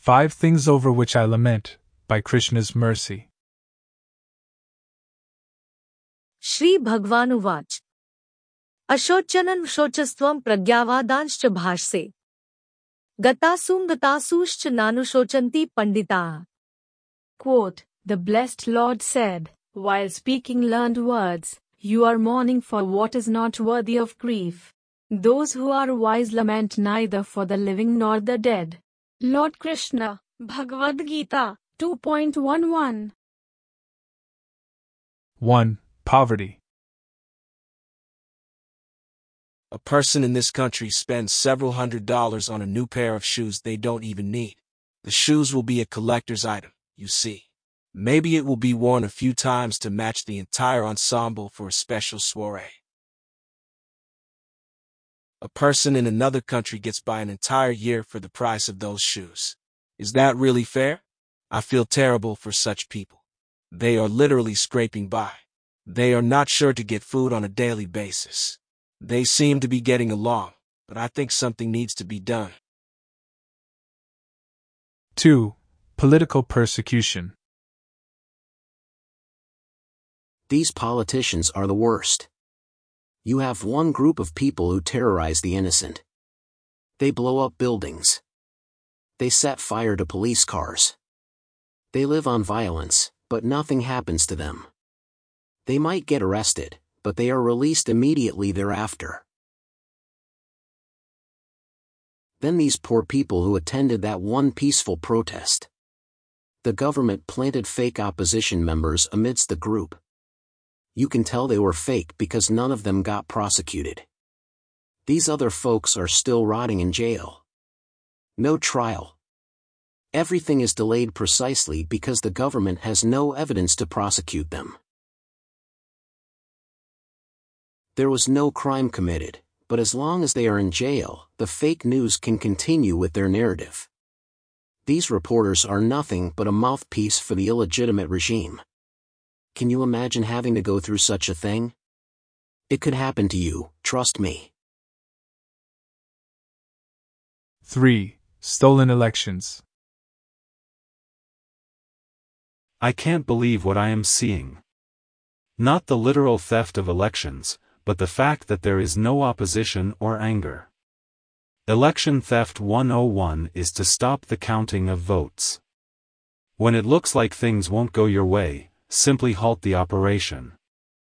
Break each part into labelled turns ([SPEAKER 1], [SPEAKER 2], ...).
[SPEAKER 1] 5 Things Over Which I Lament, by Krishna's Mercy.
[SPEAKER 2] Shri भगवानुवाच अशोचनं शोचस्त्वं प्रज्ञावादांश्च भाषसे गतासुश्च नानुशोचन्ति पंडिताः.
[SPEAKER 3] Quote, the blessed Lord said, while speaking learned words, you are mourning for what is not worthy of grief. Those who are wise lament neither for the living nor the dead. Lord Krishna, Bhagavad Gita, 2.11.
[SPEAKER 1] 1. Poverty.
[SPEAKER 4] A person in this country spends several $100s on a new pair of shoes they don't even need. The shoes will be a collector's item, you see. Maybe it will be worn a few times to match the entire ensemble for a special soiree. A person in another country gets by an entire year for the price of those shoes. Is that really fair? I feel terrible for such people. They are literally scraping by. They are not sure to get food on a daily basis. They seem to be getting along, but I think something needs to be done.
[SPEAKER 1] 2. Political persecution.
[SPEAKER 5] These politicians are the worst. You have one group of people who terrorize the innocent. They blow up buildings. They set fire to police cars. They live on violence, but nothing happens to them. They might get arrested, but they are released immediately thereafter. Then these poor people who attended that one peaceful protest. The government planted fake opposition members amidst the group. You can tell they were fake because none of them got prosecuted. These other folks are still rotting in jail. No trial. Everything is delayed precisely because the government has no evidence to prosecute them. There was no crime committed, but as long as they are in jail, the fake news can continue with their narrative. These reporters are nothing but a mouthpiece for the illegitimate regime. Can you imagine having to go through such a thing? It could happen to you, trust me.
[SPEAKER 1] 3. Stolen elections.
[SPEAKER 6] I can't believe what I am seeing. Not the literal theft of elections, but the fact that there is no opposition or anger. Election Theft 101 is to stop the counting of votes. When it looks like things won't go your way, simply halt the operation.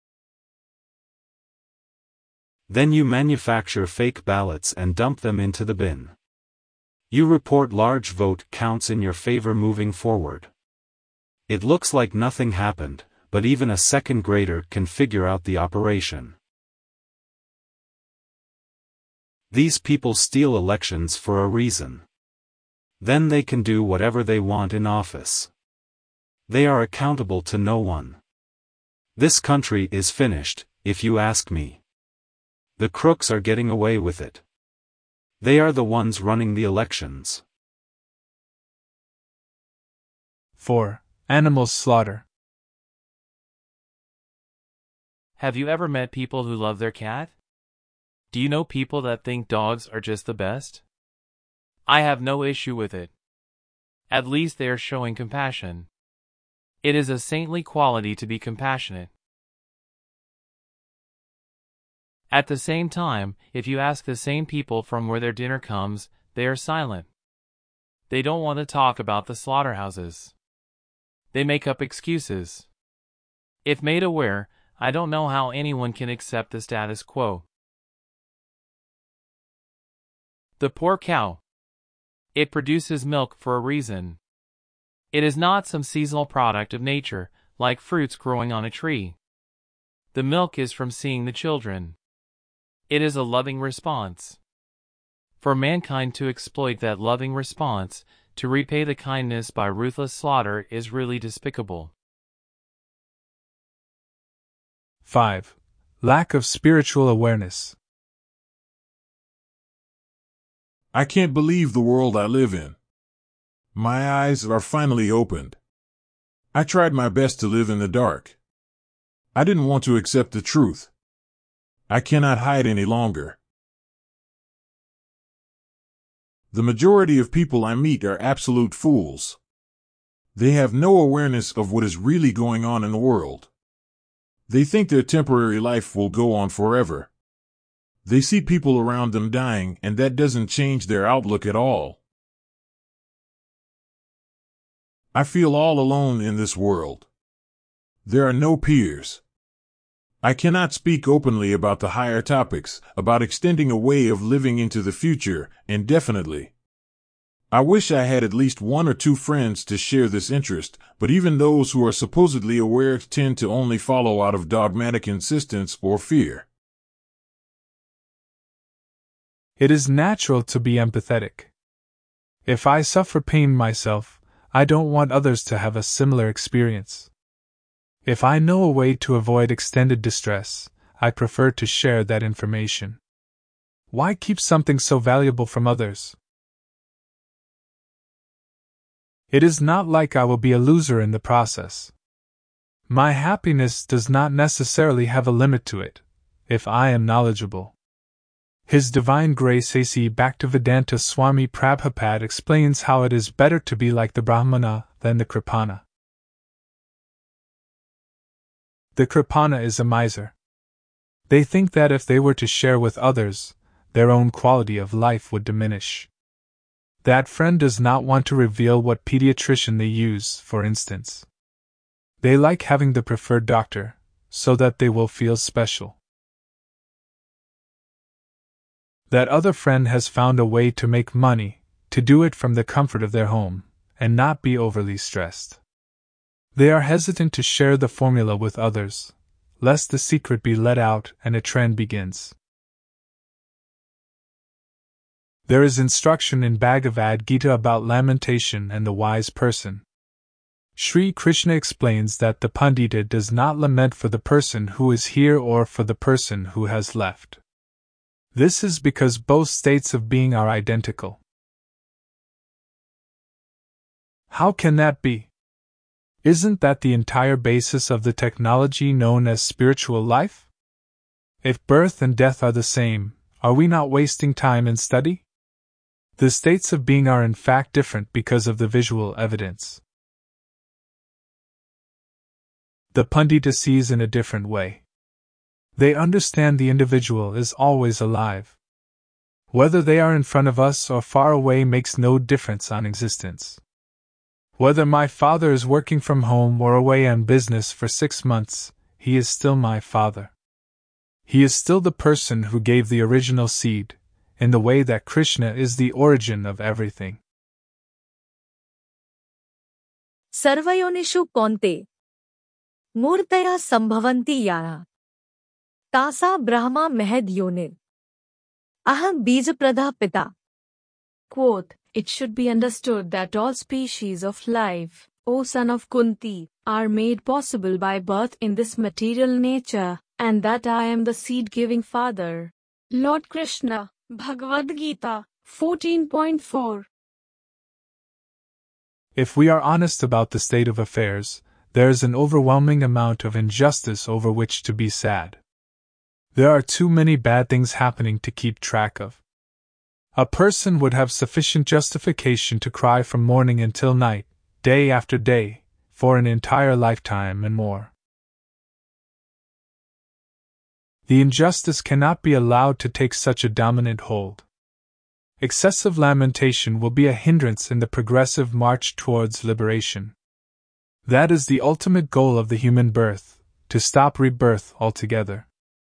[SPEAKER 6] Then you manufacture fake ballots and dump them into the bin. You report large vote counts in your favor moving forward. It looks like nothing happened, but even a second grader can figure out the operation. These people steal elections for a reason. Then they can do whatever they want in office. They are accountable to no one. This country is finished, if you ask me. The crooks are getting away with it. They are the ones running the elections.
[SPEAKER 1] 4. Animal slaughter.
[SPEAKER 7] Have you ever met people who love their cat? Do you know people that think dogs are just the best? I have no issue with it. At least they are showing compassion. It is a saintly quality to be compassionate. At the same time, if you ask the same people from where their dinner comes, they are silent. They don't want to talk about the slaughterhouses. They make up excuses. If made aware, I don't know how anyone can accept the status quo. The poor cow. It produces milk for a reason. It is not some seasonal product of nature, like fruits growing on a tree. The milk is from seeing the children. It is a loving response. For mankind to exploit that loving response, to repay the kindness by ruthless slaughter is really despicable.
[SPEAKER 1] 5. Lack of spiritual awareness.
[SPEAKER 8] I can't believe the world I live in. My eyes are finally opened. I tried my best to live in the dark. I didn't want to accept the truth. I cannot hide any longer. The majority of people I meet are absolute fools. They have no awareness of what is really going on in the world. They think their temporary life will go on forever. They see people around them dying, and that doesn't change their outlook at all. I feel all alone in this world. There are no peers. I cannot speak openly about the higher topics, about extending a way of living into the future, indefinitely. I wish I had at least one or two friends to share this interest, but even those who are supposedly aware tend to only follow out of dogmatic insistence or fear.
[SPEAKER 1] It is natural to be empathetic. If I suffer pain myself, I don't want others to have a similar experience. If I know a way to avoid extended distress, I prefer to share that information. Why keep something so valuable from others? It is not like I will be a loser in the process. My happiness does not necessarily have a limit to it, if I am knowledgeable. His Divine Grace A.C. Bhaktivedanta Swami Prabhupada explains how it is better to be like the Brahmana than the Kripana. The Kripana is a miser. They think that if they were to share with others, their own quality of life would diminish. That friend does not want to reveal what pediatrician they use, for instance. They like having the preferred doctor, so that they will feel special. That other friend has found a way to make money, to do it from the comfort of their home, and not be overly stressed. They are hesitant to share the formula with others, lest the secret be let out and a trend begins. There is instruction in Bhagavad Gita about lamentation and the wise person. Sri Krishna explains that the Pandita does not lament for the person who is here or for the person who has left. This is because both states of being are identical. How can that be? Isn't that the entire basis of the technology known as spiritual life? If birth and death are the same, are we not wasting time in study? The states of being are in fact different because of the visual evidence. The Pandita sees in a different way. They understand the individual is always alive. Whether they are in front of us or far away makes no difference on existence. Whether my father is working from home or away on business for 6 months, he is still my father. He is still the person who gave the original seed, in the way that Krishna is the origin of everything.
[SPEAKER 2] सर्वयोनिषु कौन्ते मूर्तया संभवन्ति याः तासा ब्रह्मा महद् योनिर् अहं बीजप्रदः पिता.
[SPEAKER 3] Quote, it should be understood that all species of life, O son of Kunti, are made possible by birth in this material nature, and that I am the seed-giving father. Lord Krishna, Bhagavad Gita, 14.4.
[SPEAKER 1] If we are honest about the state of affairs, there is an overwhelming amount of injustice over which to be sad. There are too many bad things happening to keep track of. A person would have sufficient justification to cry from morning until night, day after day, for an entire lifetime and more. The injustice cannot be allowed to take such a dominant hold. Excessive lamentation will be a hindrance in the progressive march towards liberation. That is the ultimate goal of the human birth, to stop rebirth altogether.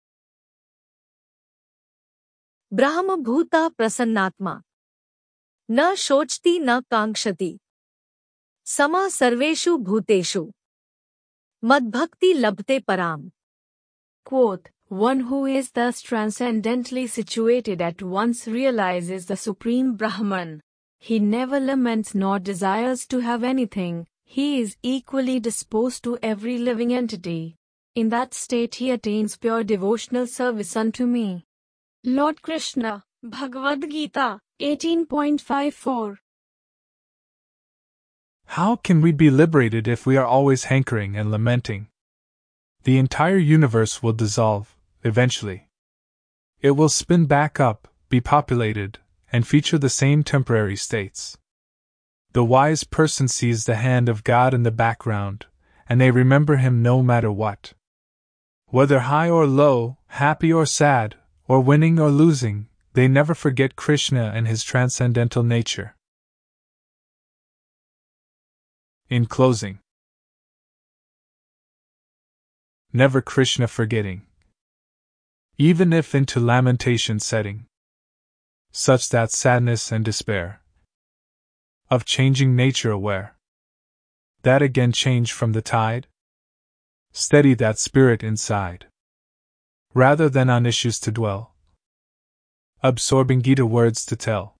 [SPEAKER 2] ब्रह्म भूता प्रसन्नात्मा न शोचति न कांक्षति समा सर्वेषु भूतेषु मद्भक्ति लभते पराम.
[SPEAKER 3] Quote, one who is thus transcendently situated at once realizes the Supreme Brahman. He never laments nor desires to have anything. He is equally disposed to every living entity. In that state he attains pure devotional service unto me. Lord Krishna, Bhagavad Gita, 18.54.
[SPEAKER 1] How can we be liberated if we are always hankering and lamenting? The entire universe will dissolve, eventually. It will spin back up, be populated, and feature the same temporary states. The wise person sees the hand of God in the background, and they remember Him no matter what. Whether high or low, happy or sad, or winning or losing, they never forget Krishna and his transcendental nature. In closing, never Krishna forgetting, even if into lamentation setting, such that sadness and despair of changing nature aware, that again change from the tide, steady that spirit inside, rather than on issues to dwell, absorbing Gita words to tell.